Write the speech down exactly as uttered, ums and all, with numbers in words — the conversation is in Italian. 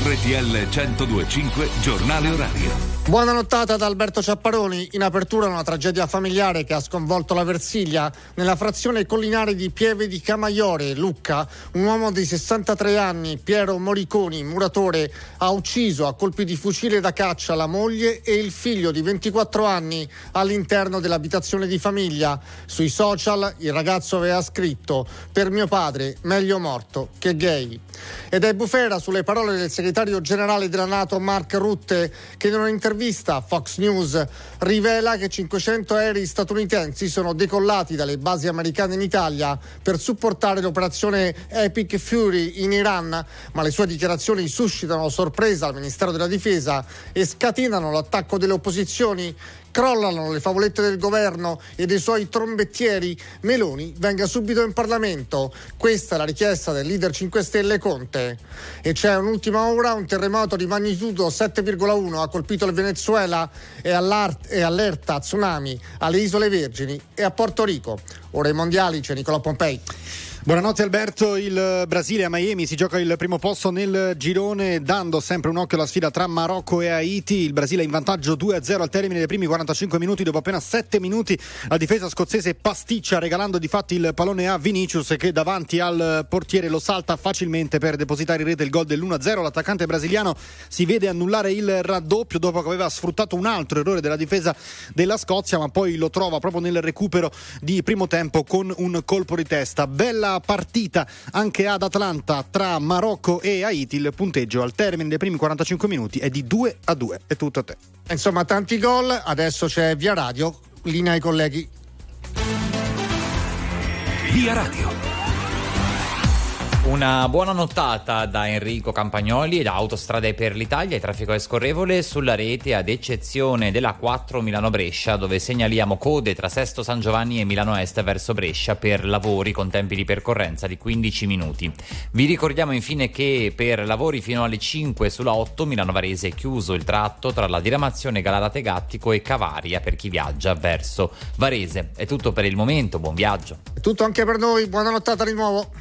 R T L centodue e cinque Giornale Orario. Buona nottata da Alberto Ciapparoni. In apertura una tragedia familiare che ha sconvolto la Versilia. Nella frazione collinare di Pieve di Camaiore, Lucca, un uomo di sessantatré anni, Piero Moriconi, muratore, ha ucciso a colpi di fucile da caccia la moglie e il figlio di ventiquattro anni all'interno dell'abitazione di famiglia. Sui social il ragazzo aveva scritto: per mio padre meglio morto che gay. Ed è bufera sulle parole del segretario generale della NATO Mark Rutte, che in un'intervista a Fox News rivela che cinquecento aerei statunitensi sono decollati dalle basi americane in Italia per supportare l'operazione Epic Fury in Iran, ma le sue dichiarazioni suscitano sorpresa al Ministero della Difesa e scatenano l'attacco delle opposizioni. Crollano le favolette del governo e dei suoi trombettieri. Meloni venga subito in Parlamento. Questa è la richiesta del leader cinque Stelle Conte. E c'è un'ultima ora: un terremoto di magnitudo sette virgola uno ha colpito il Venezuela e, e allerta tsunami alle Isole Vergini e a Porto Rico. Ora ai mondiali c'è Nicola Pompei. Buonanotte Alberto. Il Brasile a Miami si gioca il primo posto nel girone, dando sempre un occhio alla sfida tra Marocco e Haiti. Il Brasile è in vantaggio due a zero al termine dei primi quarantacinque minuti. Dopo appena sette minuti la difesa scozzese pasticcia, regalando di fatti il pallone a Vinicius, che davanti al portiere lo salta facilmente per depositare in rete il gol dell'uno a zero. L'attaccante brasiliano si vede annullare il raddoppio dopo che aveva sfruttato un altro errore della difesa della Scozia, ma poi lo trova proprio nel recupero di primo tempo con un colpo di testa. Bella partita anche ad Atlanta tra Marocco e Haiti. Il punteggio al termine dei primi quarantacinque minuti è di due a due. È tutto a te. Insomma, tanti gol. Adesso c'è Via Radio, linea ai colleghi. Via Radio. Una buona nottata da Enrico Campagnoli e da Autostrade per l'Italia. Il traffico è scorrevole sulla rete, ad eccezione della quattro Milano-Brescia, dove segnaliamo code tra Sesto San Giovanni e Milano Est verso Brescia per lavori con tempi di percorrenza di quindici minuti. Vi ricordiamo infine che per lavori fino alle cinque sulla otto Milano Varese è chiuso il tratto tra la diramazione Galarate Gattico e Cavaria per chi viaggia verso Varese. È tutto per il momento, buon viaggio. È tutto anche per noi, buona nottata di nuovo.